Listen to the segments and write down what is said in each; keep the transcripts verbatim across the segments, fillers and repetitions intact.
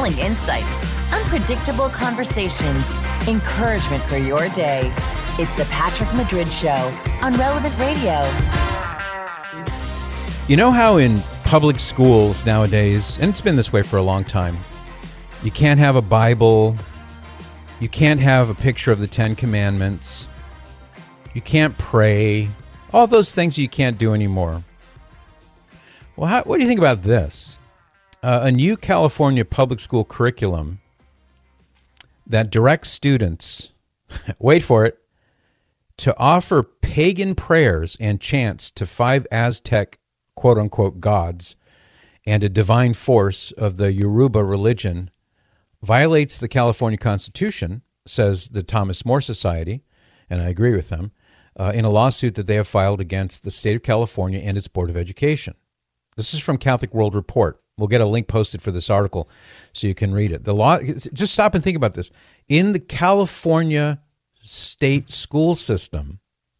compelling insights, unpredictable conversations, encouragement for your day. It's the Patrick Madrid Show on Relevant Radio. You know how in public schools nowadays, and it's been this way for a long time, you can't have a Bible, you can't have a picture of the Ten Commandments, you can't pray, all those things you can't do anymore. Well, how, what do you think about this? Uh, a new California public school curriculum that directs students, wait for it, to offer pagan prayers and chants to five Aztec quote-unquote gods and a divine force of the Yoruba religion violates the California Constitution, says the Thomas More Society, and I agree with them, uh, in a lawsuit that they have filed against the state of California and its Board of Education. This is from Catholic World Report. We'll get a link posted for this article so you can read it. The law, just stop and think about this. In the California state school system,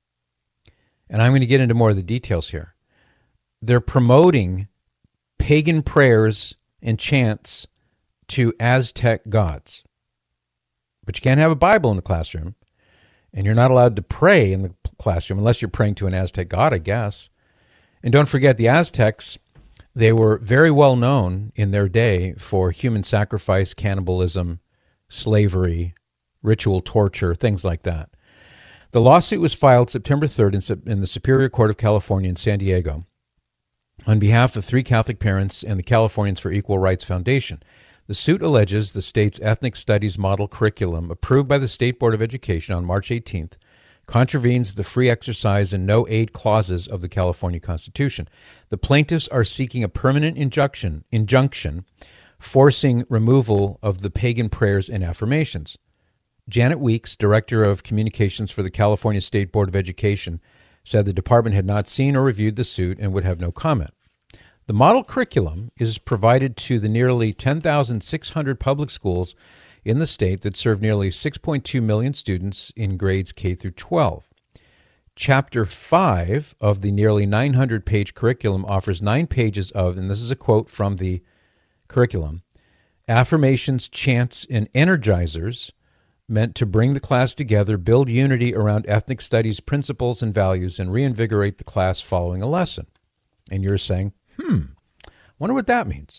and I'm going to get into more of the details here, they're promoting pagan prayers and chants to Aztec gods. But you can't have a Bible in the classroom, and you're not allowed to pray in the classroom unless you're praying to an Aztec god, I guess. And don't forget, the Aztecs, they were very well known in their day for human sacrifice, cannibalism, slavery, ritual torture, things like that. The lawsuit was filed September third in the Superior Court of California in San Diego on behalf of three Catholic parents and the Californians for Equal Rights Foundation. The suit alleges the state's ethnic studies model curriculum, approved by the State Board of Education on March eighteenth, contravenes the free exercise and no aid clauses of the California Constitution. The plaintiffs are seeking a permanent injunction, injunction forcing removal of the pagan prayers and affirmations. Janet Weeks, Director of Communications for the California State Board of Education, said the department had not seen or reviewed the suit and would have no comment. The model curriculum is provided to the nearly ten thousand six hundred public schools in the state that serve nearly six point two million students in grades K through twelve. Chapter five of the nearly nine hundred page curriculum offers nine pages of, and this is a quote from the curriculum, affirmations, chants, and energizers meant to bring the class together, build unity around ethnic studies principles and values, and reinvigorate the class following a lesson. And you're saying, hmm, wonder what that means.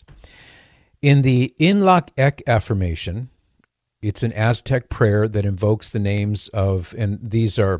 In the Inlak Ek affirmation, it's an Aztec prayer that invokes the names of, and these are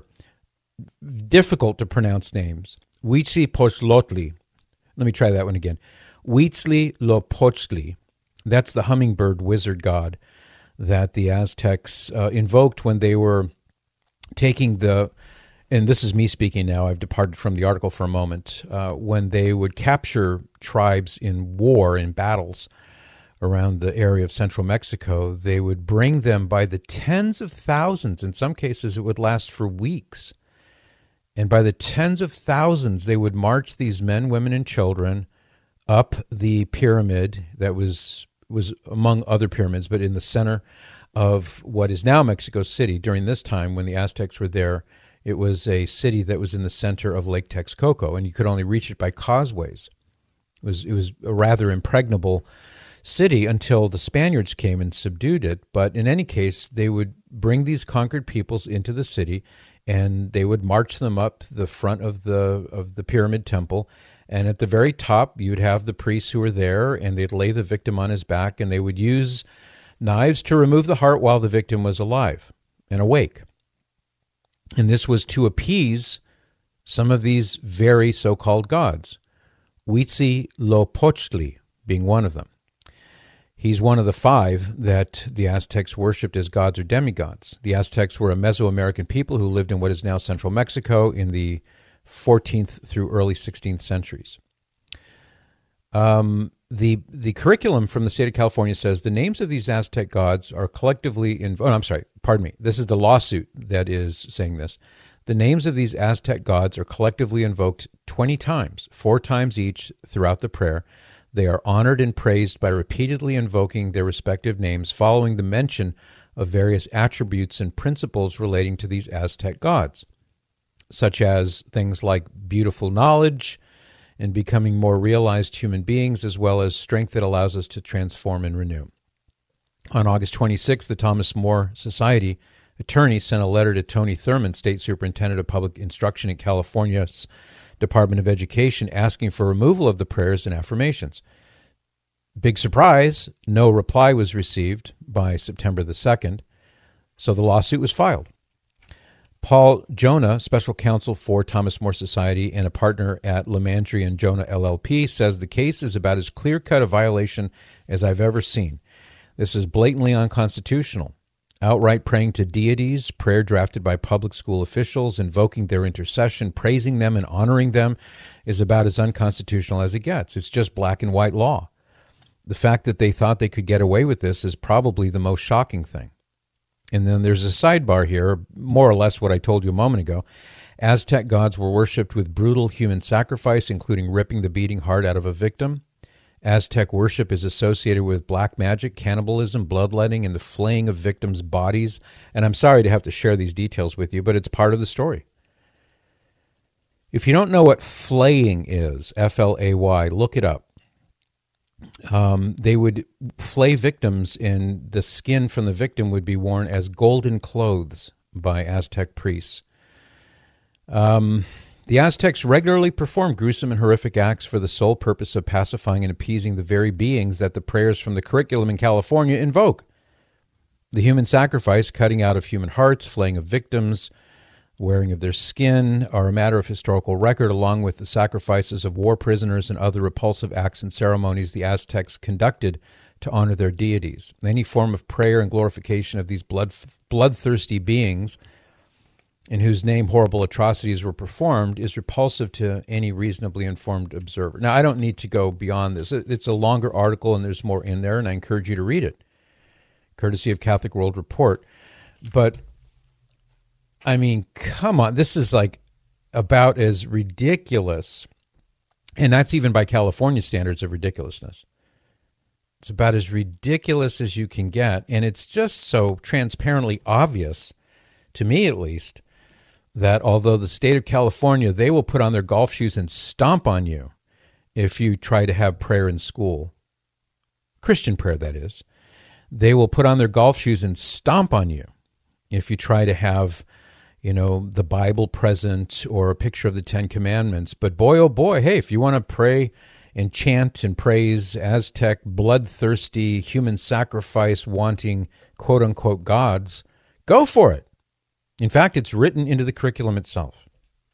difficult to pronounce names, Huitzilopochtli. Let me try that one again. Huitzilopochtli. That's the hummingbird wizard god that the Aztecs uh, invoked when they were taking the, and this is me speaking now, I've departed from the article for a moment, uh, when they would capture tribes in war, in battles around the area of central Mexico, they would bring them by the tens of thousands. In some cases, it would last for weeks. And by the tens of thousands, they would march these men, women, and children up the pyramid that was was among other pyramids, but in the center of what is now Mexico City. During this time, when the Aztecs were there, it was a city that was in the center of Lake Texcoco, and you could only reach it by causeways. It was, it was a rather impregnable city until the Spaniards came and subdued it. But in any case, they would bring these conquered peoples into the city, and they would march them up the front of the of the pyramid temple. And at the very top, you'd have the priests who were there, and they'd lay the victim on his back, and they would use knives to remove the heart while the victim was alive and awake. And this was to appease some of these very so-called gods, Huitzilopochtli being one of them. He's one of the five that the Aztecs worshipped as gods or demigods. The Aztecs were a Mesoamerican people who lived in what is now central Mexico in the fourteenth through early sixteenth centuries. Um, the the curriculum from the state of California says the names of these Aztec gods are collectively in. Oh, I'm sorry. Pardon me. This is the lawsuit that is saying this. The names of these Aztec gods are collectively invoked twenty times, four times each throughout the prayer. They are honored and praised by repeatedly invoking their respective names following the mention of various attributes and principles relating to these Aztec gods, such as things like beautiful knowledge and becoming more realized human beings, as well as strength that allows us to transform and renew. On August twenty-sixth, the Thomas More Society attorney sent a letter to Tony Thurmond, State Superintendent of Public Instruction at California's Department of Education, asking for removal of the prayers and affirmations. Big surprise, no reply was received by September the second, so the lawsuit was filed. Paul Jonah, special counsel for Thomas More Society and a partner at Lemandry and Jonah L L P, says the case is about as clear-cut a violation as I've ever seen. This is blatantly unconstitutional. Outright praying to deities, prayer drafted by public school officials, invoking their intercession, praising them and honoring them is about as unconstitutional as it gets. It's just black and white law. The fact that they thought they could get away with this is probably the most shocking thing. And then there's a sidebar here, more or less what I told you a moment ago. Aztec gods were worshipped with brutal human sacrifice, including ripping the beating heart out of a victim. Aztec worship is associated with black magic, cannibalism, bloodletting, and the flaying of victims' bodies. And I'm sorry to have to share these details with you, but it's part of the story. If you don't know what flaying is, F L A Y, look it up. Um, they would flay victims, and the skin from the victim would be worn as golden clothes by Aztec priests. Um, the Aztecs regularly performed gruesome and horrific acts for the sole purpose of pacifying and appeasing the very beings that the prayers from the curriculum in California invoke. The human sacrifice, cutting out of human hearts, flaying of victims, wearing of their skin are a matter of historical record, along with the sacrifices of war prisoners and other repulsive acts and ceremonies the Aztecs conducted to honor their deities. Any form of prayer and glorification of these blood, bloodthirsty beings in whose name horrible atrocities were performed is repulsive to any reasonably informed observer. Now, I don't need to go beyond this. It's a longer article, and there's more in there, and I encourage you to read it, courtesy of Catholic World Report. But I mean, come on. This is like about as ridiculous, and that's even by California standards of ridiculousness. It's about as ridiculous as you can get, and it's just so transparently obvious, to me at least, that although the state of California, they will put on their golf shoes and stomp on you if you try to have prayer in school, Christian prayer, that is. They will put on their golf shoes and stomp on you if you try to have, you know, the Bible present or a picture of the Ten Commandments. But boy, oh boy, hey, if you want to pray and chant and praise Aztec, bloodthirsty, human sacrifice wanting, quote unquote, gods, go for it. In fact, it's written into the curriculum itself.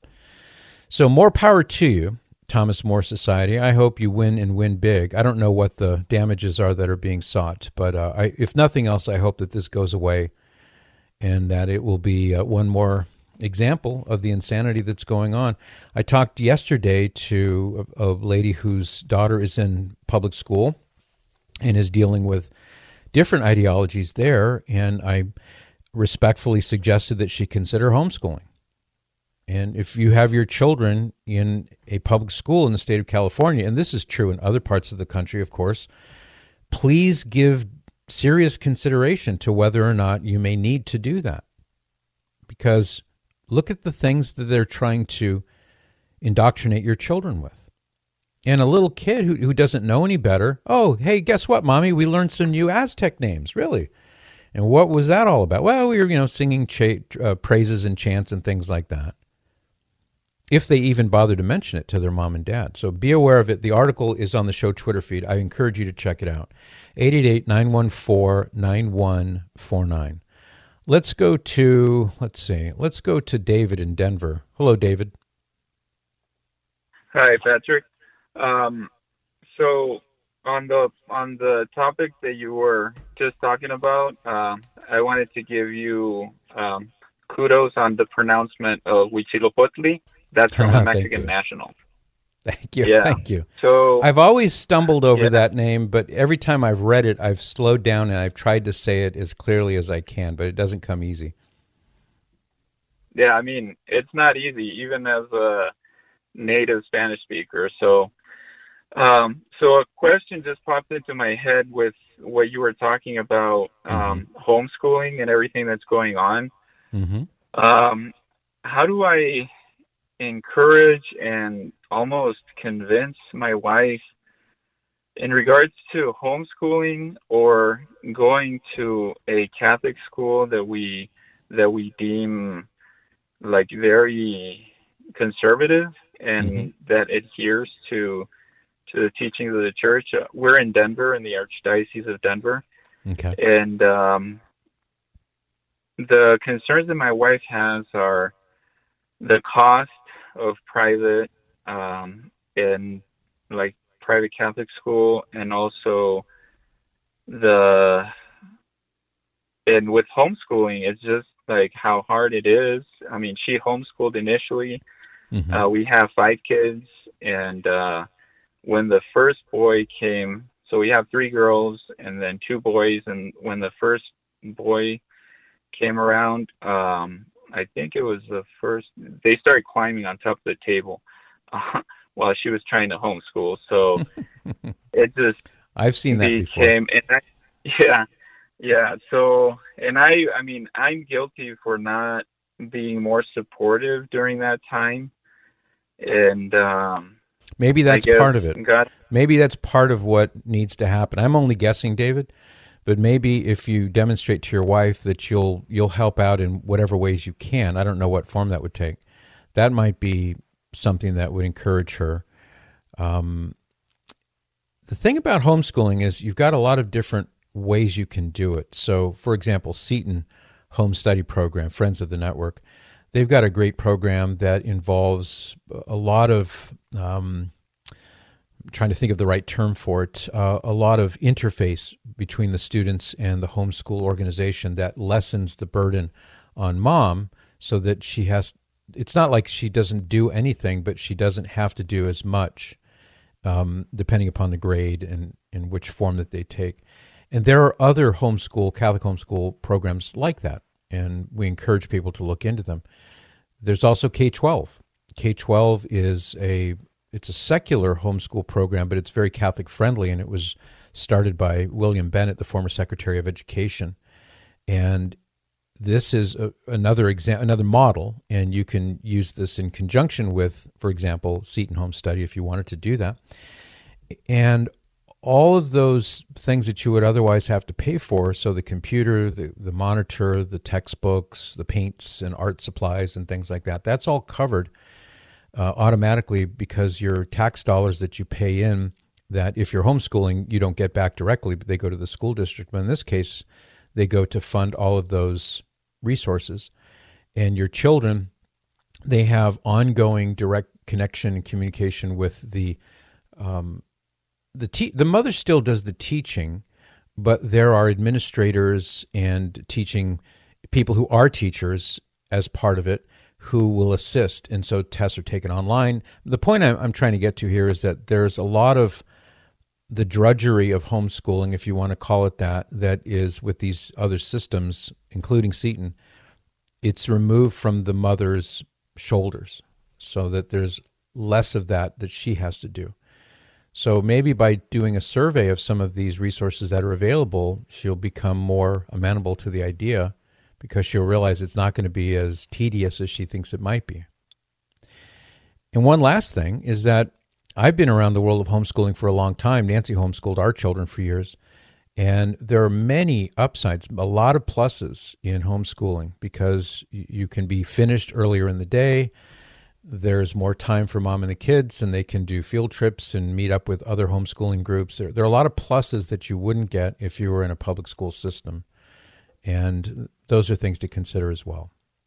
So more power to you, Thomas More Society. I hope you win and win big. I don't know what the damages are that are being sought, but uh, I, if nothing else, I hope that this goes away and that it will be uh, one more example of the insanity that's going on. I talked yesterday to a, a lady whose daughter is in public school and is dealing with different ideologies there, and I respectfully suggested that she consider homeschooling. And if you have your children in a public school in the state of California, and this is true in other parts of the country, of course, please give serious consideration to whether or not you may need to do that. Because look at the things that they're trying to indoctrinate your children with. And a little kid who, who doesn't know any better, oh, hey, guess what, Mommy? We learned some new Aztec names, really. And what was that all about? Well, we were, you know, singing cha- uh, praises and chants and things like that, if they even bother to mention it to their mom and dad. So be aware of it. The article is on the show Twitter feed. I encourage you to check it out. eight eight eight, nine one four, nine one four nine. Let's go to, let's see, let's go to David in Denver. Hello, David. Hi, Patrick. Um, so on the on the topic that you were just talking about, um, I wanted to give you um, kudos on the pronouncement of Huitzilopochtli. That's from the Mexican National. Thank you. Yeah. Thank you. So I've always stumbled over yeah. that name, but every time I've read it, I've slowed down and I've tried to say it as clearly as I can, but it doesn't come easy. Yeah, I mean, it's not easy, even as a native Spanish speaker. So, um, so a question just popped into my head with what you were talking about, um, mm-hmm. homeschooling and everything that's going on. Mm-hmm. Um, how do I encourage and almost convince my wife in regards to homeschooling or going to a Catholic school that we that we deem like very conservative and Mm-hmm. that adheres to to the teachings of the church. Uh, we're in Denver, in the Archdiocese of Denver, Okay. and um, the concerns that my wife has are the cost of private um, and like private Catholic school, and also the and with homeschooling, it's just like how hard it is. I mean, she homeschooled initially. Mm-hmm. Uh, we have five kids, and uh, when the first boy came, so we have three girls and then two boys, and when the first boy came around, um, I think it was the first, they started climbing on top of the table uh, while she was trying to homeschool. So it just I've seen that before. became, and I, yeah, yeah. So, and I, I mean, I'm guilty for not being more supportive during that time. And um, Maybe that's I guess part of it. God, Maybe that's part of what needs to happen. I'm only guessing, David, but maybe if you demonstrate to your wife that you'll you'll help out in whatever ways you can, I don't know what form that would take. That might be something that would encourage her. Um, the thing about homeschooling is you've got a lot of different ways you can do it. So, for example, Seton Home Study Program, Friends of the Network, they've got a great program that involves a lot of, um, I'm trying to think of the right term for it, uh, a lot of interface between the students and the homeschool organization that lessens the burden on mom so that she has, it's not like she doesn't do anything, but she doesn't have to do as much um, depending upon the grade and in which form that they take. And there are other homeschool, Catholic homeschool programs like that, and we encourage people to look into them. There's also K twelve. K twelve is a it's a secular homeschool program, but it's very Catholic friendly, and it was started by William Bennett, the former Secretary of Education. And this is a, another exam, another model, and you can use this in conjunction with, for example, Seton Home Study if you wanted to do that. And all of those things that you would otherwise have to pay for, so the computer, the, the monitor, the textbooks, the paints and art supplies and things like that, that's all covered uh, automatically because your tax dollars that you pay in, that if you're homeschooling, you don't get back directly, but they go to the school district. But in this case, they go to fund all of those resources. And your children, they have ongoing direct connection and communication with the um, The te- the mother still does the teaching, but there are administrators and teaching people who are teachers as part of it who will assist. And so tests are taken online. The point I'm, I'm trying to get to here is that there's a lot of the drudgery of homeschooling, if you want to call it that, that is with these other systems, including Seton. It's removed from the mother's shoulders so that there's less of that that she has to do. So maybe by doing a survey of some of these resources that are available, she'll become more amenable to the idea because she'll realize it's not going to be as tedious as she thinks it might be. And one last thing is that I've been around the world of homeschooling for a long time. Nancy homeschooled our children for years. And there are many upsides, a lot of pluses in homeschooling because you can be finished earlier in the day. There's more time for mom and the kids, and they can do field trips and meet up with other homeschooling groups. There, there are a lot of pluses that you wouldn't get if you were in a public school system. And those are things to consider as well.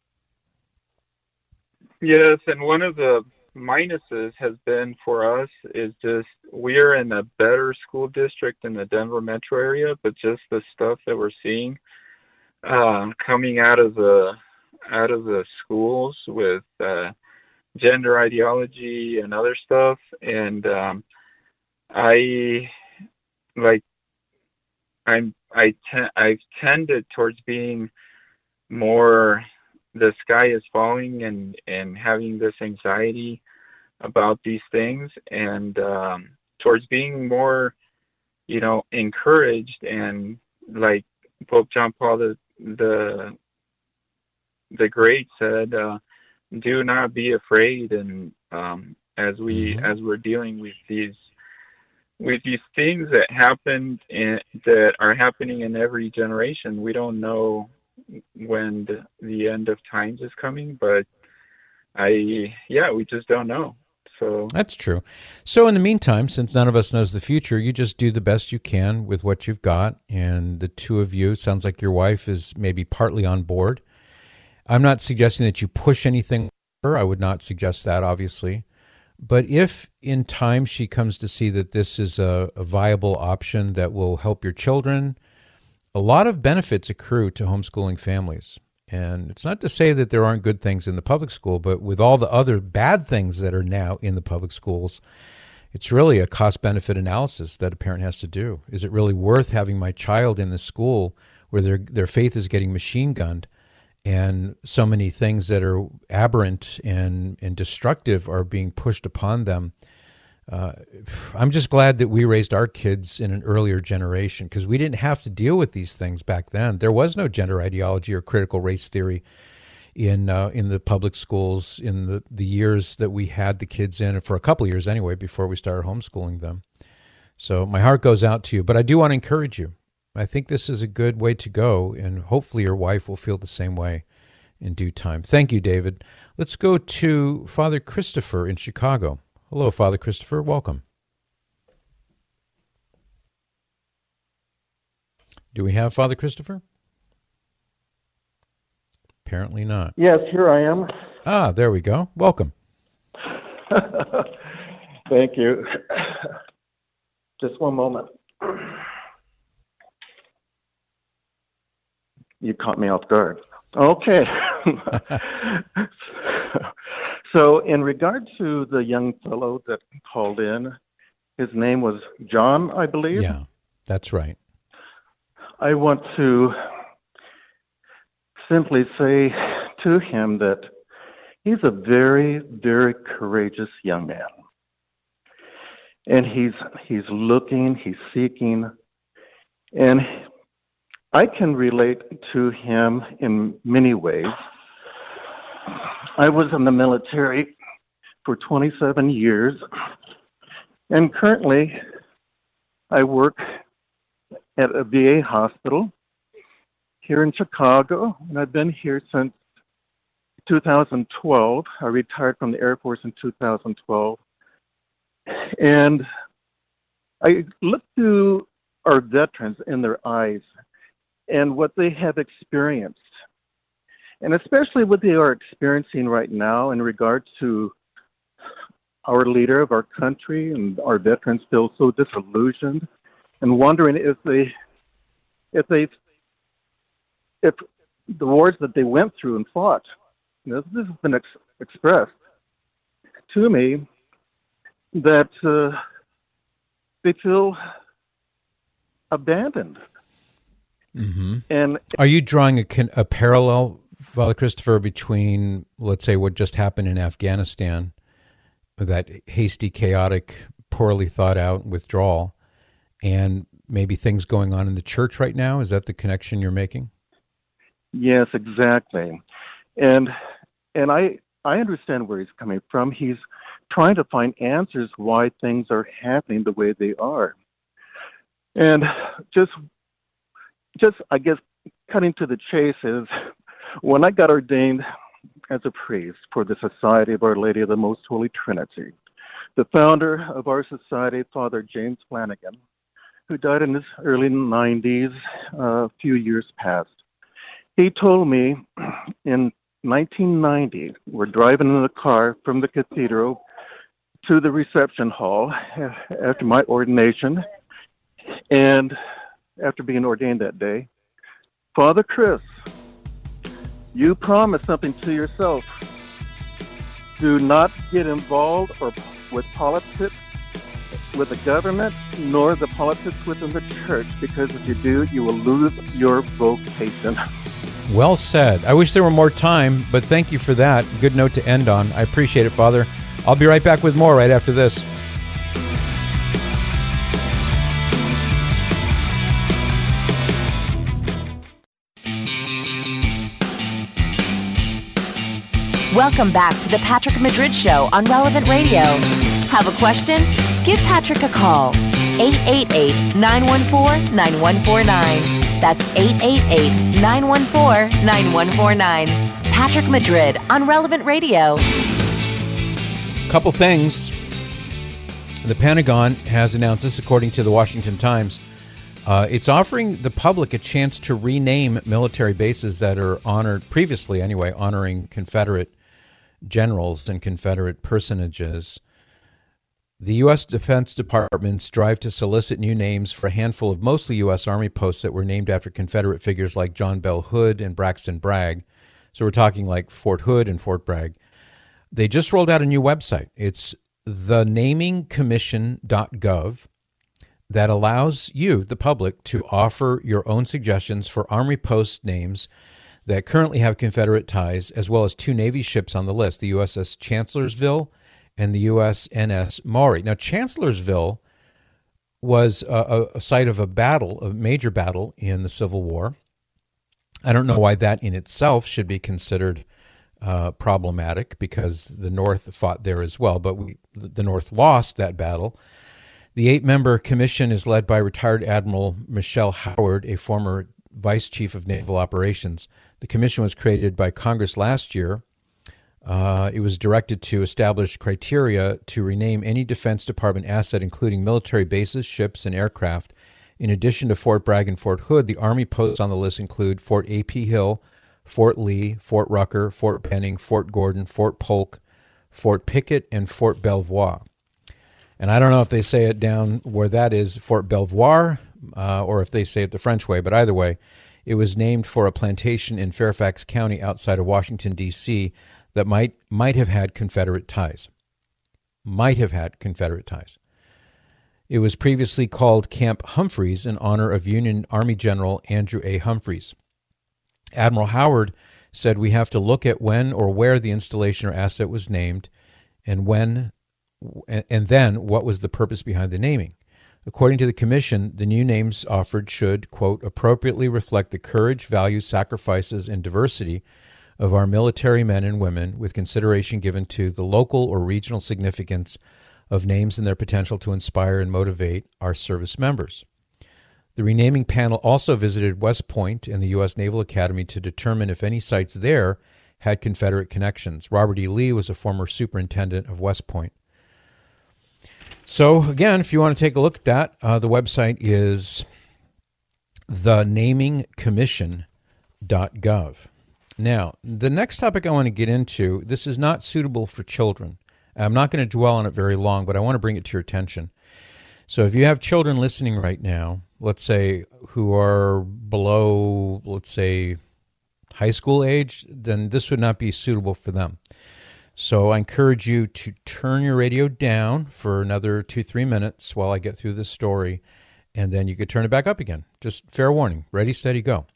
yes, and one of the minuses has been for us is just we're in a better school district in the Denver metro area, but just the stuff that we're seeing uh, coming out of the out of the schools with uh, gender ideology and other stuff, and um, I like I'm I te- I've tended towards being more the sky is falling and and having this anxiety about these things, and um, towards being more, you know, encouraged, and like Pope John Paul the the the Great said, uh, do not be afraid. And um, as we Mm-hmm. as we're dealing with these with these things that happened in, that are happening in every generation, we don't know when the, the end of times is coming, but I, yeah, we just don't know. So that's true. So in the meantime, since none of us knows the future, you just do the best you can with what you've got. And the two of you, it sounds like your wife is maybe partly on board. I'm not suggesting that you push anything on her. I would not suggest that, obviously. But if in time she comes to see that this is a, a viable option that will help your children, a lot of benefits accrue to homeschooling families. And it's not to say that there aren't good things in the public school, but with all the other bad things that are now in the public schools, it's really a cost-benefit analysis that a parent has to do. Is it really worth having my child in the school where their their faith is getting machine gunned and so many things that are aberrant and, and destructive are being pushed upon them? Uh, I'm just glad that we raised our kids in an earlier generation because we didn't have to deal with these things back then. There was no gender ideology or critical race theory in uh, in the public schools in the, the years that we had the kids in, for a couple of years anyway, before we started homeschooling them. So my heart goes out to you, but I do want to encourage you. I think this is a good way to go, and hopefully your wife will feel the same way in due time. Thank you, David. Let's go to Father Christopher in Chicago. Hello, Father Christopher. Welcome. Do we have Father Christopher? Apparently not. Yes, here I am. Ah, there we go. Welcome. Thank you. Just one moment. You caught me off guard. Okay. So in regard to the young fellow that called in, his name was John, I believe. Yeah, that's right. I want to simply say to him that he's a very, very courageous young man. And he's he's looking, he's seeking, and I can relate to him in many ways. I was in the military for twenty-seven years, and currently I work at a V A hospital here in Chicago, and I've been here since two thousand twelve. I retired from the Air Force in two thousand twelve, and I look through our veterans in their eyes and what they have experienced. And especially what they are experiencing right now in regard to our leader of our country, and our veterans feel so disillusioned and wondering if they, if they, if the wars that they went through and fought, you know, this has been ex- expressed to me that uh, they feel abandoned. Mm-hmm. And are you drawing a, a parallel, Father Christopher, between, let's say, what just happened in Afghanistan, that hasty, chaotic, poorly thought out withdrawal, and maybe things going on in the church right now? Is that the connection you're making? Yes, exactly. And and I I understand where he's coming from. He's trying to find answers why things are happening the way they are. And just just I guess cutting to the chase is, when I got ordained as a priest for the Society of Our Lady of the Most Holy Trinity, the founder of our society, Father James Flanagan, who died in his early nineties, uh, a few years past, he told me in nineteen ninety, we're driving in the car from the cathedral to the reception hall after my ordination, and after being ordained that day, Father Chris, you promised something to yourself. Do not get involved or with politics, with the government, nor the politics within the church, because if you do, you will lose your vocation. Well said. I wish there were more time, but thank you for that. Good note to end on. I appreciate it, Father. I'll be right back with more right after this. Welcome back to the Patrick Madrid Show on Relevant Radio. Have a question? Give Patrick a call. eight eight eight, nine one four, nine one four nine. That's eight eight eight, nine one four, nine one four nine. Patrick Madrid on Relevant Radio. Couple things. The Pentagon has announced this, according to the Washington Times. Uh, it's offering the public a chance to rename military bases that are honored, previously anyway, honoring Confederate generals and Confederate personages. The U S Defense Department strive to solicit new names for a handful of mostly U S Army posts that were named after Confederate figures like John Bell Hood and Braxton Bragg. So we're talking like Fort Hood and Fort Bragg. They just rolled out a new website. It's the naming commission dot gov that allows you, the public, to offer your own suggestions for Army post names that currently have Confederate ties, as well as two Navy ships on the list, the U S S Chancellorsville and the U S N S Maury. Now, Chancellorsville was a, a site of a battle, a major battle in the Civil War. I don't know why that in itself should be considered uh, problematic, because the North fought there as well, but we, the North lost that battle. The eight-member commission is led by retired Admiral Michelle Howard, a former Vice Chief of Naval Operations. The commission was created by Congress last year. Uh, it was directed to establish criteria to rename any Defense Department asset, including military bases, ships, and aircraft. In addition to Fort Bragg and Fort Hood, the Army posts on the list include Fort A P Hill, Fort Lee, Fort Rucker, Fort Benning, Fort Gordon, Fort Polk, Fort Pickett, and Fort Belvoir. And I don't know if they say it down where that is, Fort Belvoir, uh, or if they say it the French way, but either way, it was named for a plantation in Fairfax County outside of Washington, D C that might might have had Confederate ties. Might have had Confederate ties. It was previously called Camp Humphreys in honor of Union Army General Andrew A. Humphreys. Admiral Howard said we have to look at when or where the installation or asset was named, and when, and then what was the purpose behind the naming. According to the commission, the new names offered should, quote, appropriately reflect the courage, values, sacrifices, and diversity of our military men and women, with consideration given to the local or regional significance of names and their potential to inspire and motivate our service members. The renaming panel also visited West Point and the U S Naval Academy to determine if any sites there had Confederate connections. Robert E. Lee was a former superintendent of West Point. So, again, if you want to take a look at that, uh, the website is the naming commission dot gov. Now, the next topic I want to get into, this is not suitable for children. I'm not going to dwell on it very long, but I want to bring it to your attention. So if you have children listening right now, let's say who are below, let's say, high school age, then this would not be suitable for them. So I encourage you to turn your radio down for another two, three minutes while I get through this story, and then you could turn it back up again. Just fair warning. Ready, steady, go.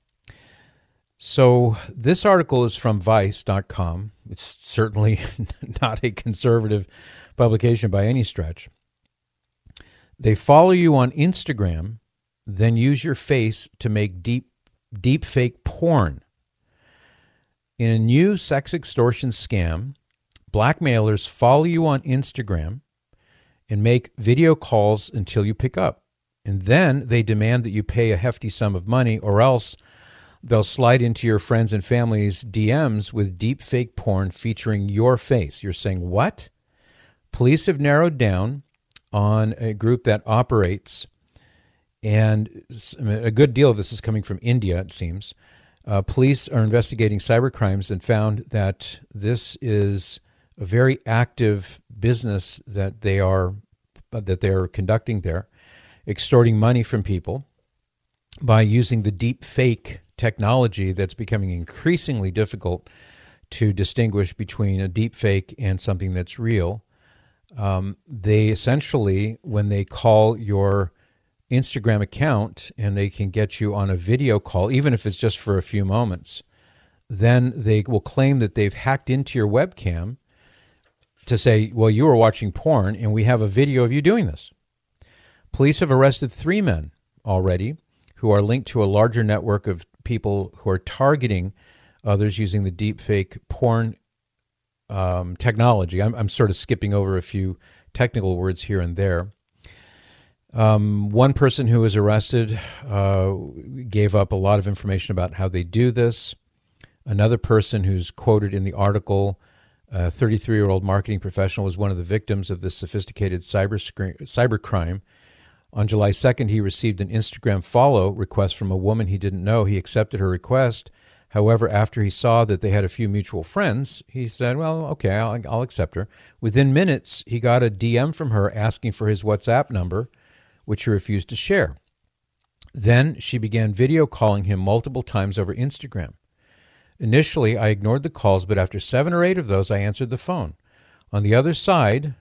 So this article is from vice dot com. It's certainly not a conservative publication by any stretch. They follow you on Instagram, then use your face to make deep, deep fake porn. In a new sex extortion scam, blackmailers follow you on Instagram and make video calls until you pick up. And then they demand that you pay a hefty sum of money, or else they'll slide into your friends and family's D Ms with deep fake porn featuring your face. You're saying, what? Police have narrowed down on a group that operates, and a good deal of this is coming from India, it seems. Uh, police are investigating cybercrimes and found that this is a very active business that they are uh, that they are conducting there, extorting money from people by using the deep fake technology that's becoming increasingly difficult to distinguish between a deep fake and something that's real. Um, they essentially, when they call your Instagram account and they can get you on a video call, even if it's just for a few moments, then they will claim that they've hacked into your webcam to say, well, you were watching porn and we have a video of you doing this. Police have arrested three men already who are linked to a larger network of people who are targeting others using the deepfake porn um, technology. I'm, I'm sort of skipping over a few technical words here and there. Um, one person who was arrested uh, gave up a lot of information about how they do this. Another person who's quoted in the article, a thirty-three-year-old marketing professional, was one of the victims of this sophisticated cyber screen, cybercrime. On July second, he received an Instagram follow request from a woman he didn't know. He accepted her request. However, after he saw that they had a few mutual friends, he said, well, okay, I'll, I'll accept her. Within minutes, he got a D M from her asking for his WhatsApp number, which he refused to share. Then she began video calling him multiple times over Instagram. Initially, I ignored the calls, but after seven or eight of those, I answered the phone. On the other side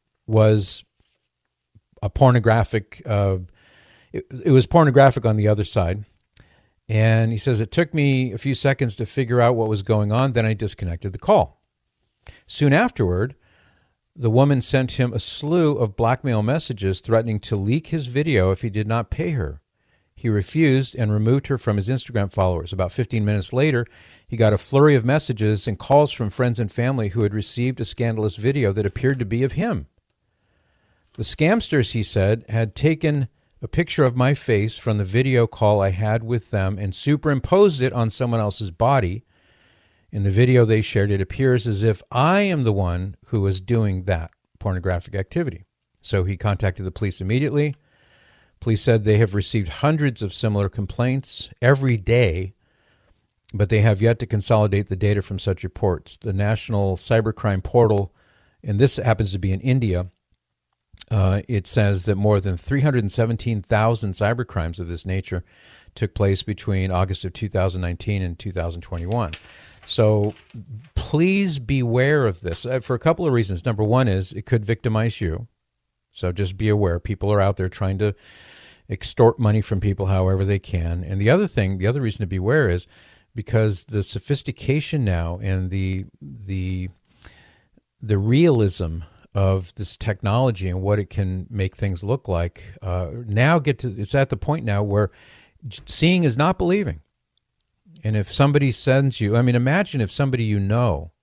was a pornographic, uh, it, it was pornographic on the other side. And he says, it took me a few seconds to figure out what was going on. Then I disconnected the call. Soon afterward, the woman sent him a slew of blackmail messages threatening to leak his video if he did not pay her. He refused and removed her from his Instagram followers. About fifteen minutes later, he got a flurry of messages and calls from friends and family who had received a scandalous video that appeared to be of him. The scamsters, he said, had taken a picture of my face from the video call I had with them and superimposed it on someone else's body. In the video they shared, it appears as if I am the one who was doing that pornographic activity. So he contacted the police immediately. Police said they have received hundreds of similar complaints every day, but they have yet to consolidate the data from such reports. The National Cybercrime Portal, and this happens to be in India, uh, it says that more than three hundred seventeen thousand cybercrimes of this nature took place between August of two thousand nineteen and two thousand twenty-one. So please beware of this uh, for a couple of reasons. Number one is it could victimize you. So just be aware. People are out there trying to extort money from people however they can. And the other thing, the other reason to beware is because the sophistication now and the the the realism of this technology and what it can make things look like uh, now get to it's at the point now where seeing is not believing. And if somebody sends you, I mean, imagine if somebody you know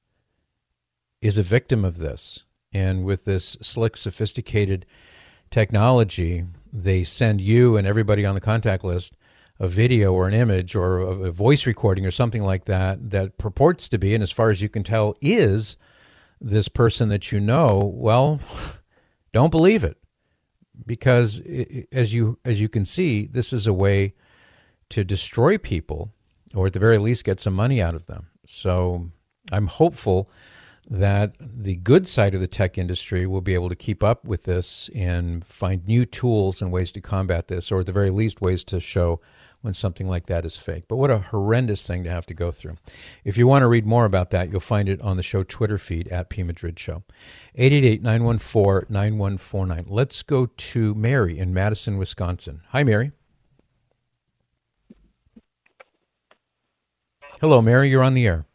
is a victim of this, and with this slick, sophisticated technology, they send you and everybody on the contact list a video or an image or a voice recording or something like that that purports to be, and as far as you can tell, is this person that you know. Well, don't believe it, because it, as you as you can see, this is a way to destroy people, or at the very least get some money out of them. So I'm hopeful that the good side of the tech industry will be able to keep up with this and find new tools and ways to combat this, or at the very least ways to show when something like that is fake. But what a horrendous thing to have to go through. If you want to read more about that, you'll find it on the show Twitter feed at P. Madrid Show. eight eight eight, nine one four, nine one four nine. Let's go to Mary in Madison, Wisconsin. Hi, Mary. Hello, Mary. You're on the air.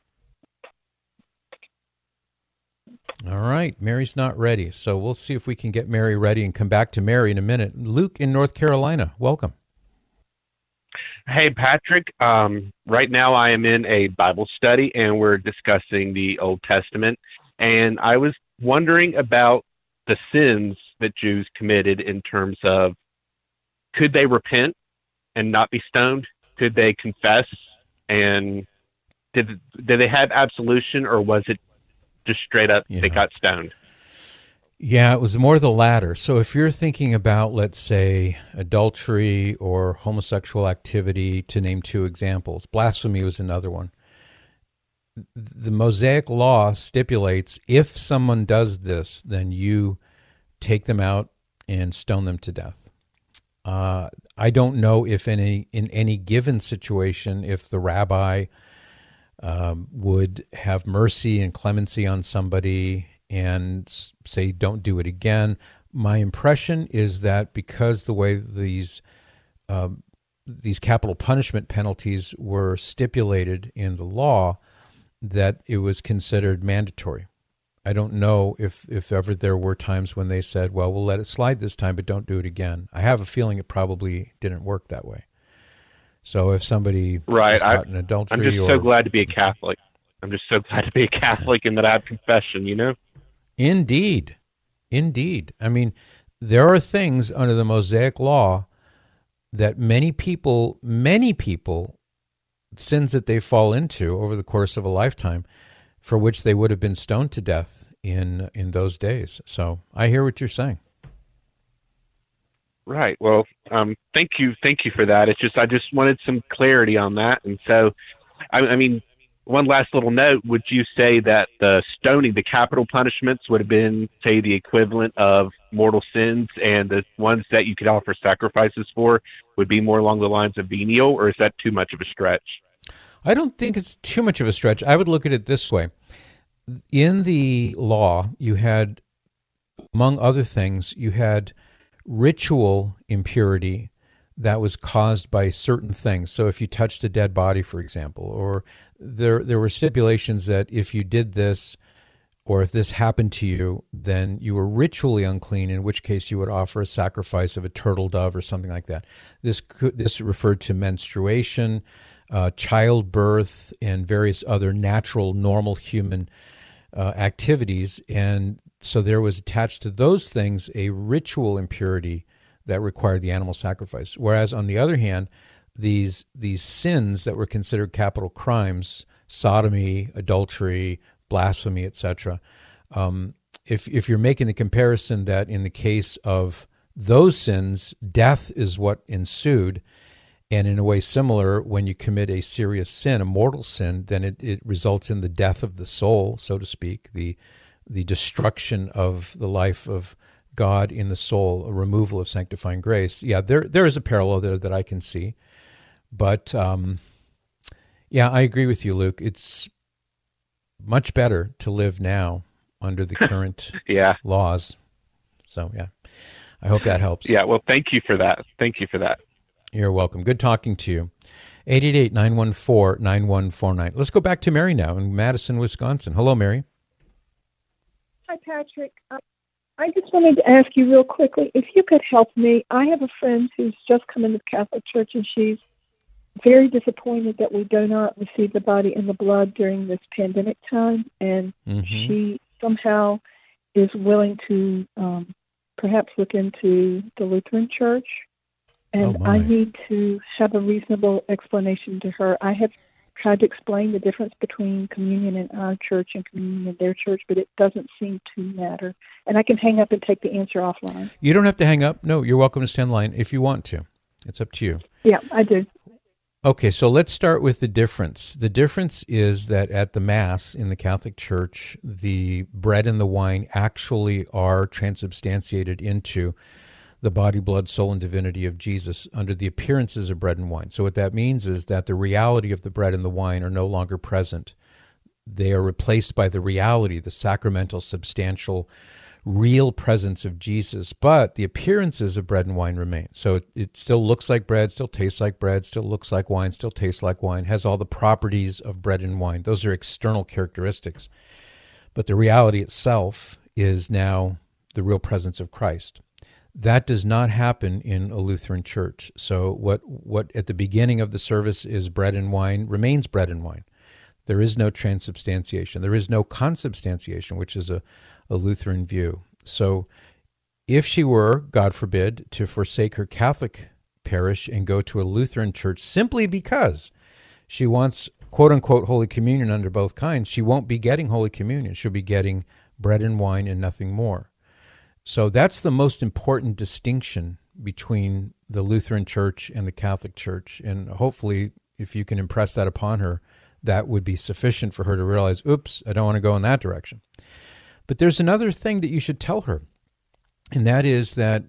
All right. Mary's not ready. So we'll see if we can get Mary ready and come back to Mary in a minute. Luke in North Carolina. Welcome. Hey, Patrick. Um, right now I am in a Bible study, and we're discussing the Old Testament. And I was wondering about the sins that Jews committed in terms of, could they repent and not be stoned? Could they confess? And did, did they have absolution, or was it just straight up yeah. they got stoned? Yeah, it was more the latter. So if you're thinking about, let's say, adultery or homosexual activity, to name two examples, blasphemy was another one. The Mosaic law stipulates if someone does this, then you take them out and stone them to death. Uh, I don't know if any in any given situation, if the rabbi um, would have mercy and clemency on somebody and say, don't do it again. My impression is that because the way these um, these capital punishment penalties were stipulated in the law, that it was considered mandatory. I don't know if, if ever there were times when they said, well, we'll let it slide this time, but don't do it again. I have a feeling it probably didn't work that way. So if somebody right, was caught I, in adultery, I'm just or, so glad to be a Catholic. I'm just so glad to be a Catholic and that I have confession, you know? Indeed. Indeed. I mean, there are things under the Mosaic law that many people, many people, sins that they fall into over the course of a lifetime, for which they would have been stoned to death in in those days. So I hear what you're saying. Right. Well, um, thank you, thank you for that. It's just I just wanted some clarity on that, and so, I, I mean, one last little note: would you say that the stoning, the capital punishments, would have been, say, the equivalent of mortal sins, and the ones that you could offer sacrifices for would be more along the lines of venial, or is that too much of a stretch? I don't think it's too much of a stretch. I would look at it this way. In the law, you had, among other things, you had ritual impurity that was caused by certain things. So if you touched a dead body, for example, or there there were stipulations that if you did this, or if this happened to you, then you were ritually unclean, in which case you would offer a sacrifice of a turtle dove or something like that. This could, this referred to menstruation, uh, childbirth, and various other natural, normal human uh, activities. And so there was attached to those things a ritual impurity that required the animal sacrifice. Whereas on the other hand, these these sins that were considered capital crimes, sodomy, adultery, blasphemy, et cetera, um, if if you're making the comparison that in the case of those sins, death is what ensued, and in a way similar, when you commit a serious sin, a mortal sin, then it, it results in the death of the soul, so to speak, the the destruction of the life of God in the soul, a removal of sanctifying grace. Yeah, there there is a parallel there that I can see. But, um, yeah, I agree with you, Luke. It's much better to live now under the current yeah. laws. So, yeah, I hope that helps. Yeah, well, thank you for that. Thank you for that. You're welcome. Good talking to you. eight eight eight, nine one four, nine one four nine. Let's go back to Mary now in Madison, Wisconsin. Hello, Mary. Hi, Patrick. Uh, I just wanted to ask you real quickly, if you could help me. I have a friend who's just come into the Catholic Church, and she's very disappointed that we do not receive the body and the blood during this pandemic time, and mm-hmm. she somehow is willing to um, perhaps look into the Lutheran Church, and oh I need to have a reasonable explanation to her. I have tried to explain the difference between communion in our church and communion in their church, but it doesn't seem to matter. And I can hang up and take the answer offline. You don't have to hang up. No, you're welcome to stay in line if you want to. It's up to you. Yeah, I do. Okay, so let's start with the difference. The difference is that at the Mass in the Catholic Church, the bread and the wine actually are transubstantiated into the body, blood, soul, and divinity of Jesus under the appearances of bread and wine. So what that means is that the reality of the bread and the wine are no longer present. They are replaced by the reality, the sacramental, substantial, real presence of Jesus, but the appearances of bread and wine remain. So it, it still looks like bread, still tastes like bread, still looks like wine, still tastes like wine, has all the properties of bread and wine. Those are external characteristics. But the reality itself is now the real presence of Christ. That does not happen in a Lutheran church. So what, what at the beginning of the service is bread and wine remains bread and wine. There is no transubstantiation. There is no consubstantiation, which is a a Lutheran view. So if she were, God forbid, to forsake her Catholic parish and go to a Lutheran church simply because she wants, quote unquote, Holy Communion under both kinds, she won't be getting Holy Communion. She'll be getting bread and wine and nothing more. So that's the most important distinction between the Lutheran church and the Catholic church. And hopefully, if you can impress that upon her, that would be sufficient for her to realize, oops, I don't want to go in that direction. But there's another thing that you should tell her, and that is that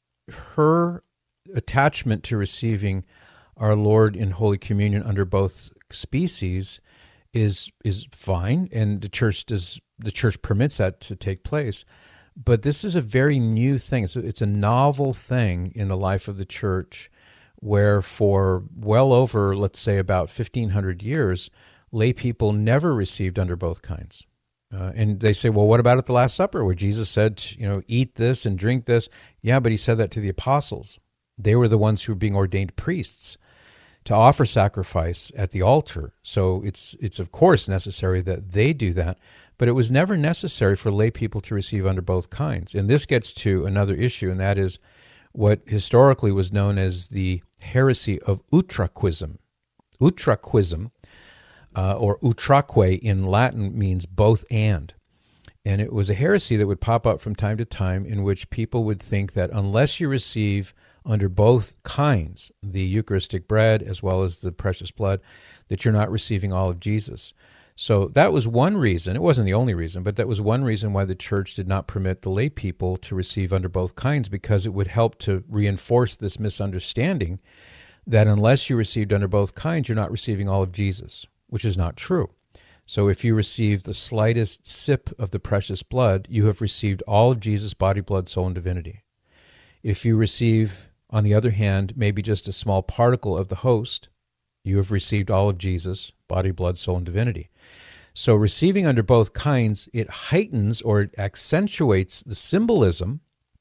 her attachment to receiving our Lord in Holy Communion under both species is is fine, and the church does the church permits that to take place. But this is a very new thing. It's a, it's a novel thing in the life of the church, where for well over, let's say, about fifteen hundred years, lay people never received under both kinds. Uh, and they say, well, what about at the Last Supper where Jesus said, you know, eat this and drink this? Yeah, but he said that to the apostles. They were the ones who were being ordained priests. to offer sacrifice at the altar. So it's it's of course necessary that they do that, but it was never necessary for lay people to receive under both kinds. And this gets to another issue, and that is what historically was known as the heresy of utraquism. Utraquism, uh, or utraque in Latin, means both and. And it was a heresy that would pop up from time to time in which people would think that unless you receive under both kinds, the Eucharistic bread as well as the precious blood, that you're not receiving all of Jesus. So that was one reason. It wasn't the only reason, but that was one reason why the church did not permit the lay people to receive under both kinds, because it would help to reinforce this misunderstanding that unless you received under both kinds, you're not receiving all of Jesus, which is not true. So if you receive the slightest sip of the precious blood, you have received all of Jesus' body, blood, soul, and divinity. If you receive, on the other hand, maybe just a small particle of the host, you have received all of Jesus, body, blood, soul, and divinity. So receiving under both kinds, it heightens or it accentuates the symbolism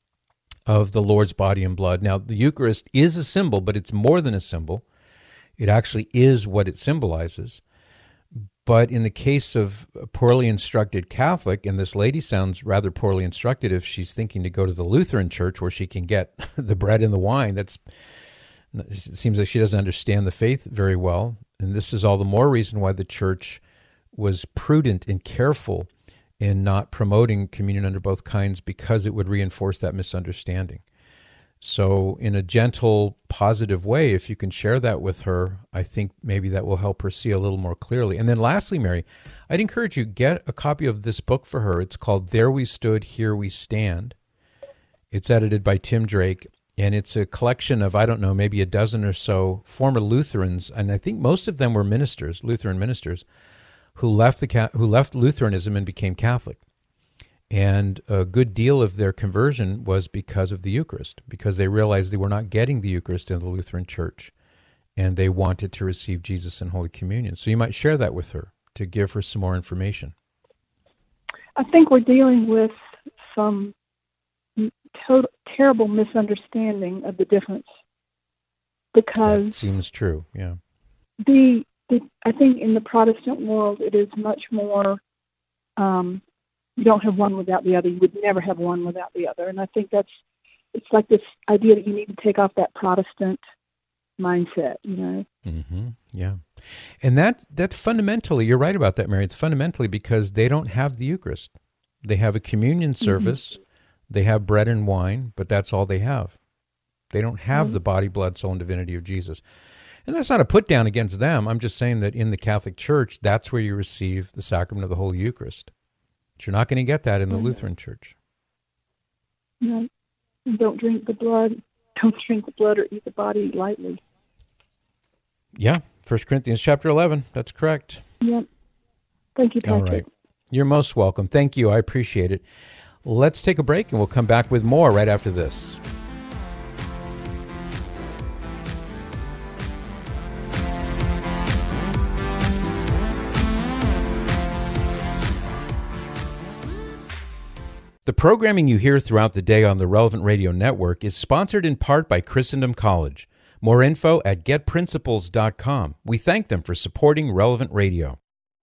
of the Lord's body and blood. Now, the Eucharist is a symbol, but it's more than a symbol. It actually is what it symbolizes. But in the case of a poorly instructed Catholic, and this lady sounds rather poorly instructed if she's thinking to go to the Lutheran church where she can get the bread and the wine, that's, it seems like she doesn't understand the faith very well. And this is all the more reason why the church was prudent and careful in not promoting communion under both kinds, because it would reinforce that misunderstanding. So in a gentle, positive way, if you can share that with her, I think maybe that will help her see a little more clearly. And then lastly, Mary, I'd encourage you, get a copy of this book for her. It's called There We Stood, Here We Stand. It's edited by Tim Drake, and it's a collection of, I don't know, maybe a dozen or so former Lutherans, and I think most of them were ministers, Lutheran ministers, who left the who left Lutheranism and became Catholic. And a good deal of their conversion was because of the Eucharist, because they realized they were not getting the Eucharist in the Lutheran Church, and they wanted to receive Jesus in Holy Communion. So you might share that with her to give her some more information. I think we're dealing with some total, terrible misunderstanding of the difference, because that seems true. Yeah. The, the I think in the Protestant world it is much more. Um, You don't have one without the other. You would never have one without the other. And I think that's, it's like this idea that you need to take off that Protestant mindset, you know? Mm-hmm. Yeah. And that, that fundamentally, you're right about that, Mary. It's fundamentally because they don't have the Eucharist. They have a communion service. Mm-hmm. They have bread and wine, but that's all they have. They don't have mm-hmm. the body, blood, soul, and divinity of Jesus. And that's not a put down against them. I'm just saying that in the Catholic Church, that's where you receive the sacrament of the Holy Eucharist. But you're not going to get that in the Lutheran Church. No. Don't drink the blood. Don't drink the blood or eat the body lightly. Yeah, First Corinthians chapter eleven. That's correct. Yep. Thank you, Patrick. All right. You're most welcome. Thank you. I appreciate it. Let's take a break, and we'll come back with more right after this. The programming you hear throughout the day on the Relevant Radio Network is sponsored in part by Christendom College. More info at get principles dot com. We thank them for supporting Relevant Radio.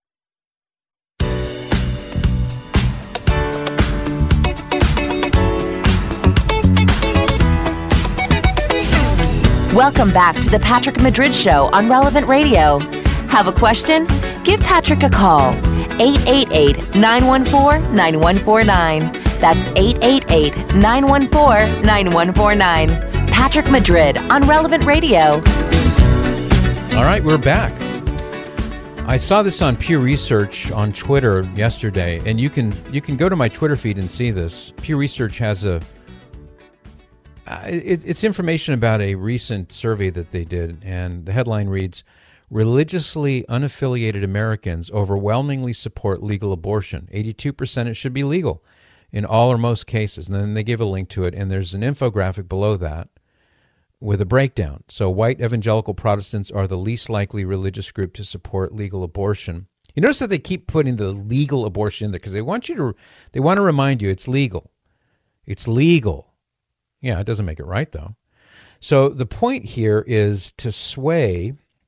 Welcome back to the Patrick Madrid Show on Relevant Radio. Have a question? Give Patrick a call. eight eight eight, nine one four, nine one four nine. That's eight eight eight, nine one four, nine one four nine. Patrick Madrid on Relevant Radio. All right, we're back. I saw this on Pew Research on Twitter yesterday, and you can you can go to my Twitter feed and see this. Pew Research has a uh, it, it's information about a recent survey that they did, and the headline reads, "Religiously unaffiliated Americans overwhelmingly support legal abortion. eighty-two percent it should be legal in all or most cases." And then they give a link to it, and there's an infographic below that with a breakdown. So white evangelical Protestants are the least likely religious group to support legal abortion. You notice that they keep putting the legal abortion in there because they want you to, they want to remind you it's legal. It's legal. Yeah, it doesn't make it right, though. So the point here is to sway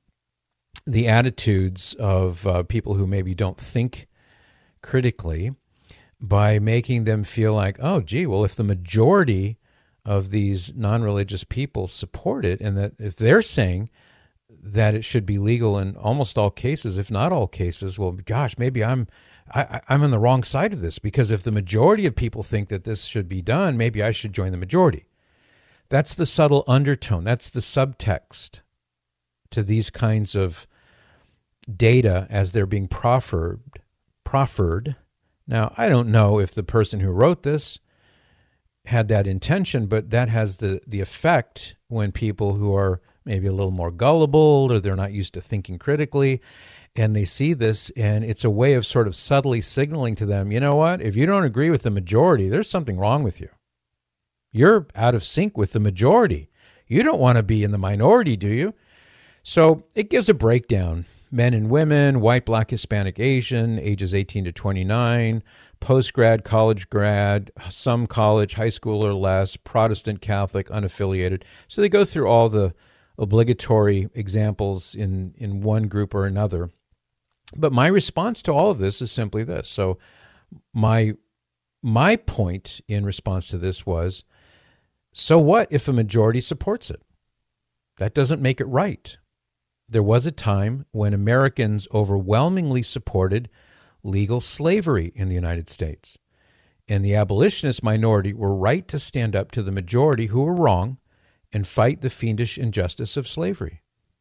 the attitudes of uh, people who maybe don't think critically by making them feel like, oh, gee, well, if the majority of these non-religious people support it, and that if they're saying that it should be legal in almost all cases, if not all cases, well, gosh, maybe I'm I, I'm on the wrong side of this, because if the majority of people think that this should be done, maybe I should join the majority. That's the subtle undertone. That's the subtext to these kinds of data as they're being proffered. proffered. Now, I don't know if the person who wrote this had that intention, but that has the, the effect when people who are maybe a little more gullible, or they're not used to thinking critically, and they see this, and it's a way of sort of subtly signaling to them, you know what, if you don't agree with the majority, there's something wrong with you. You're out of sync with the majority. You don't want to be in the minority, do you? So it gives a breakdown. Men and women, white, black, Hispanic, Asian, ages eighteen to twenty-nine, post-grad, college grad, some college, high school or less, Protestant, Catholic, unaffiliated. So they go through all the obligatory examples in, in one group or another. But my response to all of this is simply this. So my my point in response to this was, so what if a majority supports it? That doesn't make it right. There was a time when Americans overwhelmingly supported legal slavery in the United States, and the abolitionist minority were right to stand up to the majority who were wrong and fight the fiendish injustice of slavery.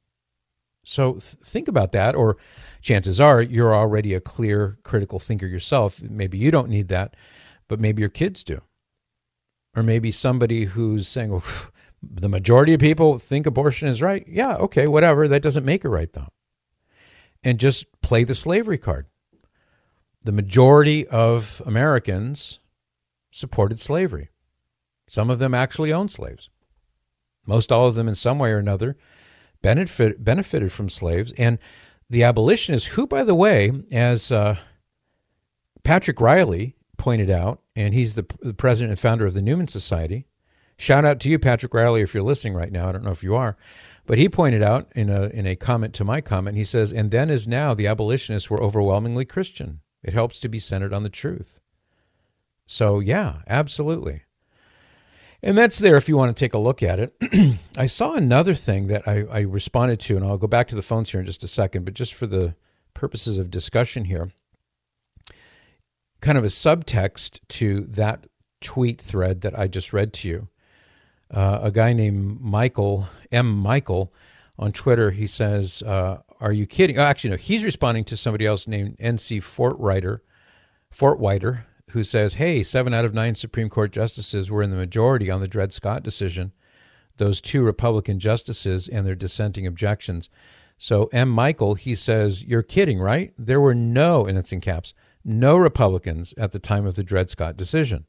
So th- think about that, or chances are you're already a clear, critical thinker yourself. Maybe you don't need that, but maybe your kids do. Or maybe somebody who's saying, well, the majority of people think abortion is right. Yeah, okay, whatever. That doesn't make it right, though. And just play the slavery card. The majority of Americans supported slavery. Some of them actually owned slaves. Most all of them in some way or another benefit, benefited from slaves. And the abolitionists, who, by the way, as uh, Patrick Riley pointed out, and he's the, the president and founder of the Newman Society. Shout out to you, Patrick Riley, if you're listening right now. I don't know if you are. But he pointed out in a in a comment to my comment, he says, and then as now, the abolitionists were overwhelmingly Christian. It helps to be centered on the truth. So, yeah, absolutely. And that's there if you want to take a look at it. I saw another thing that I, I responded to, and I'll go back to the phones here in just a second, but just for the purposes of discussion here, kind of a subtext to that tweet thread that I just read to you. Uh, a guy named Michael, M. Michael, on Twitter, he says, uh, are you kidding? Oh, actually, no, he's responding to somebody else named N C Fortwriter, Fortwhiter, who says, hey, seven out of nine Supreme Court justices were in the majority on the Dred Scott decision, those two Republican justices and their dissenting objections. So M. Michael, he says, you're kidding, right? There were no, and it's in caps, no Republicans at the time of the Dred Scott decision.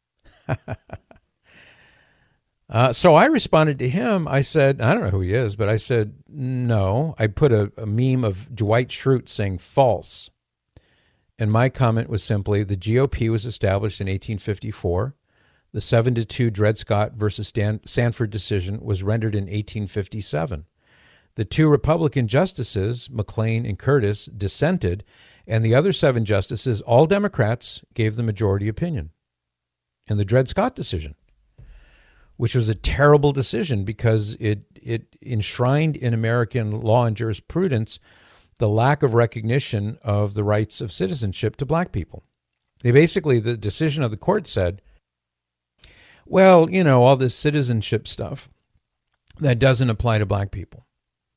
uh, so I responded to him. I said, I don't know who he is, but I said, no. I put a, a meme of Dwight Schrute saying false. And my comment was simply, the G O P was established in eighteen fifty-four. The seven to two Dred Scott versus Stan- Sanford decision was rendered in eighteen fifty-seven. The two Republican justices, McLean and Curtis, dissented, and the other seven justices, all Democrats, gave the majority opinion in the Dred Scott decision, which was a terrible decision because it it enshrined in American law and jurisprudence the lack of recognition of the rights of citizenship to black people. They basically, the decision of the court said, well, you know, all this citizenship stuff, that doesn't apply to black people.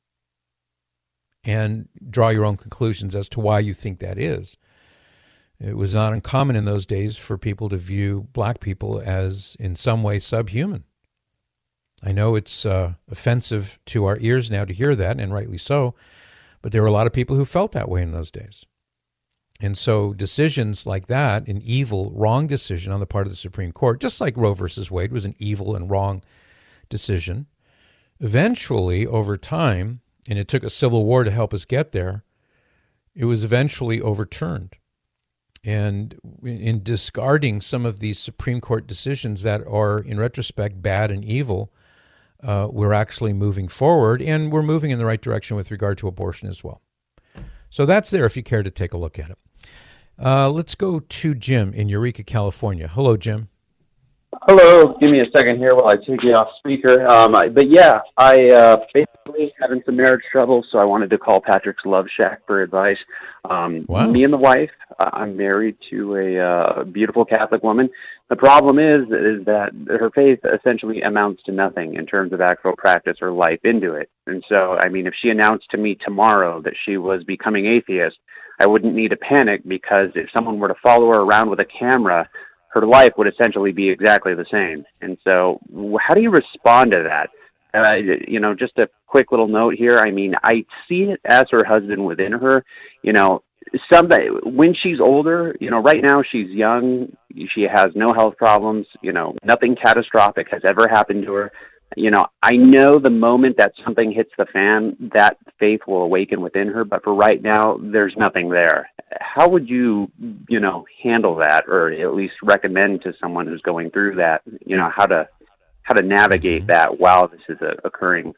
And draw your own conclusions as to why you think that is. It was not uncommon in those days for people to view black people as in some way subhuman. I know it's uh, offensive to our ears now to hear that, and rightly so, but there were a lot of people who felt that way in those days. And so decisions like that, an evil, wrong decision on the part of the Supreme Court, just like Roe versus Wade was an evil and wrong decision, eventually, over time, and it took a civil war to help us get there, it was eventually overturned. And in discarding some of these Supreme Court decisions that are, in retrospect, bad and evil, uh, we're actually moving forward, and we're moving in the right direction with regard to abortion as well. So that's there if you care to take a look at it. Uh, let's go to Jim in Eureka, California. Hello, Jim. Hello. Give me a second here while I take you off speaker. Um, I, but yeah, I uh, basically having some marriage trouble, so I wanted to call Patrick's Love Shack for advice. Um, Wow. Me and the wife, uh, I'm married to a uh, beautiful Catholic woman. The problem is, is that her faith essentially amounts to nothing in terms of actual practice or life into it. And so, I mean, if she announced to me tomorrow that she was becoming atheist, I wouldn't need to panic, because if someone were to follow her around with a camera, her life would essentially be exactly the same. And so how do you respond to that? Uh, you know, just a quick little note here. I mean, I see it as her husband within her. You know, some when she's older, you know, right now she's young. She has no health problems. You know, nothing catastrophic has ever happened to her. You know, I know the moment that something hits the fan, that faith will awaken within her. But for right now, there's nothing there. How would you, you know, handle that, or at least recommend to someone who's going through that, you know, how to how to navigate that while this is uh, occurring?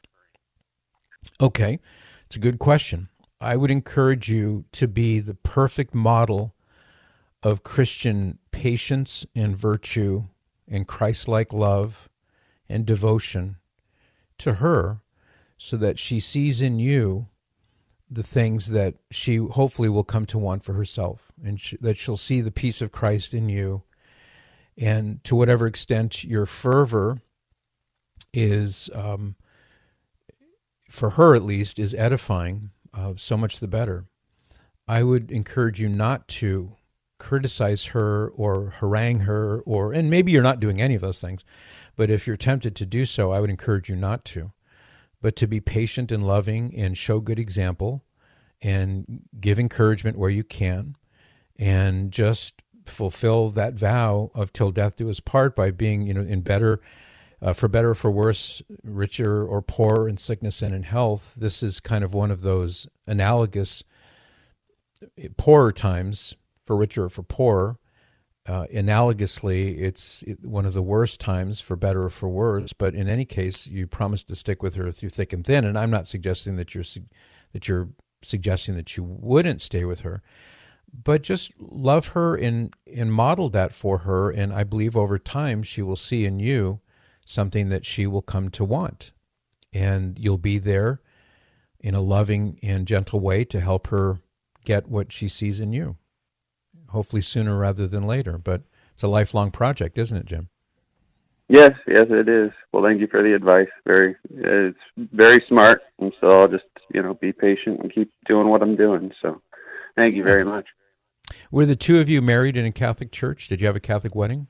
Okay, it's a good question. I would encourage you to be the perfect model of Christian patience and virtue and Christ-like love and devotion to her, so that she sees in you the things that she hopefully will come to want for herself, and sh- that she'll see the peace of Christ in you. And to whatever extent your fervor is, um, for her at least, is edifying, uh, so much the better. I would encourage you not to criticize her or harangue her, or, and maybe you're not doing any of those things, but if you're tempted to do so, I would encourage you not to, but to be patient and loving and show good example and give encouragement where you can, and just fulfill that vow of till death do us part by being, you know, in better, uh, for better or for worse, richer or poorer, in sickness and in health. This is kind of one of those analogous poorer times, for richer or for poorer. Uh, analogously, it's one of the worst times, for better or for worse. But in any case, you promise to stick with her through thick and thin. And I'm not suggesting that you're that you're suggesting that you wouldn't stay with her, but just love her and and model that for her. And I believe over time she will see in you something that she will come to want, and you'll be there in a loving and gentle way to help her get what she sees in you. Hopefully sooner rather than later, but it's a lifelong project, isn't it, Jim? Yes, yes, it is. Well, thank you for the advice. Very, it's very smart, and so I'll just, you know, be patient and keep doing what I'm doing. So, thank you very much. Were the two of you married in a Catholic church? Did you have a Catholic wedding?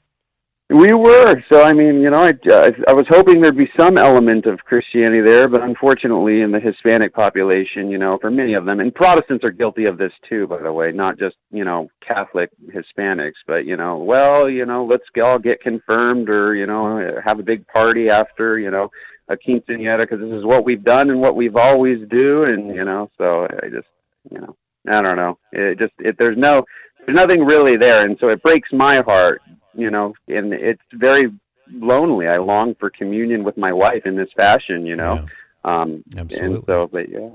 We were. So, I mean, you know, I, uh, I was hoping there'd be some element of Christianity there, but unfortunately in the Hispanic population, you know, for many of them, and Protestants are guilty of this too, by the way, not just, you know, Catholic Hispanics, but, you know, well, you know, let's all get confirmed, or, you know, have a big party after, you know, a quinceañera, because this is what we've done and what we've always do. And, you know, so I just, you know, I don't know. It just, it, there's no, there's nothing really there. And so it breaks my heart. You know, and it's very lonely. I long for communion with my wife in this fashion, you know. Yeah, um, absolutely. And so, but yeah.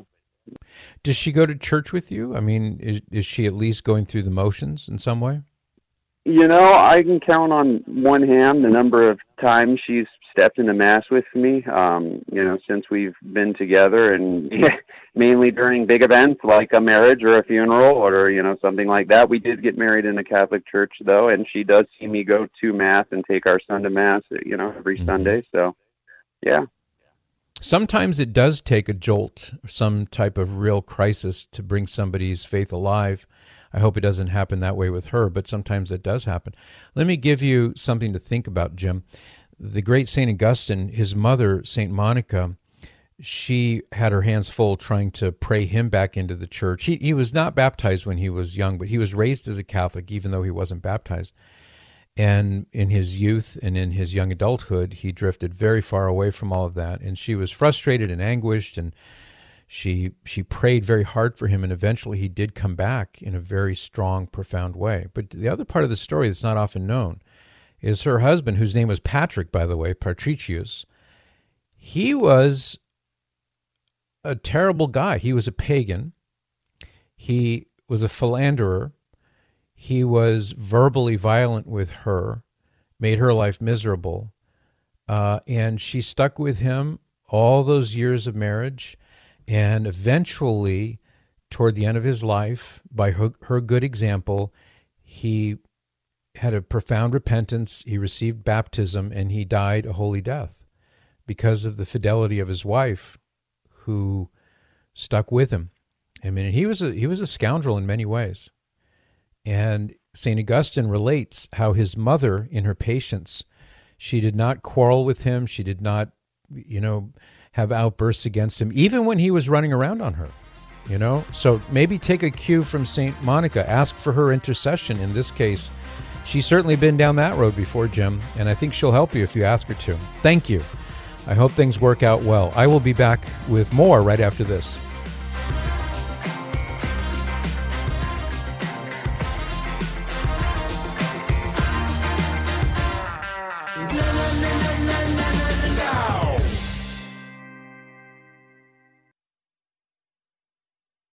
Does she go to church with you? I mean, is, is she at least going through the motions in some way? You know, I can count on one hand the number of times she's stepped into Mass with me, um, you know, since we've been together, and mainly during big events like a marriage or a funeral or, you know, something like that. We did get married in a Catholic church, though, and she does see me go to Mass and take our son to Mass, you know, every mm-hmm. Sunday. So, yeah. Sometimes it does take a jolt, some type of real crisis to bring somebody's faith alive. I hope it doesn't happen that way with her, but sometimes it does happen. Let me give you something to think about, Jim. The great Saint Augustine, his mother, Saint Monica, she had her hands full trying to pray him back into the church. He, he was not baptized when he was young, but he was raised as a Catholic, even though he wasn't baptized. And in his youth and in his young adulthood, he drifted very far away from all of that. And she was frustrated and anguished, and she she prayed very hard for him, and eventually he did come back in a very strong, profound way. But the other part of the story that's not often known is her husband, whose name was Patrick, by the way, Patricius. he was a terrible guy. He was a pagan. He was a philanderer. He was verbally violent with her, made her life miserable. Uh, and she stuck with him all those years of marriage. And eventually, toward the end of his life, by her, her good example, he had a profound repentance. He received baptism, and he died a holy death because of the fidelity of his wife, who stuck with him. I mean, he was a, he was a scoundrel in many ways. And Saint Augustine relates how his mother, in her patience, she did not quarrel with him. She did not, you know, have outbursts against him, even when he was running around on her, you know. So maybe take a cue from Saint Monica. Ask for her intercession in this case. She's certainly been down that road before, Jim, and I think she'll help you if you ask her to. Thank you. I hope things work out well. I will be back with more right after this.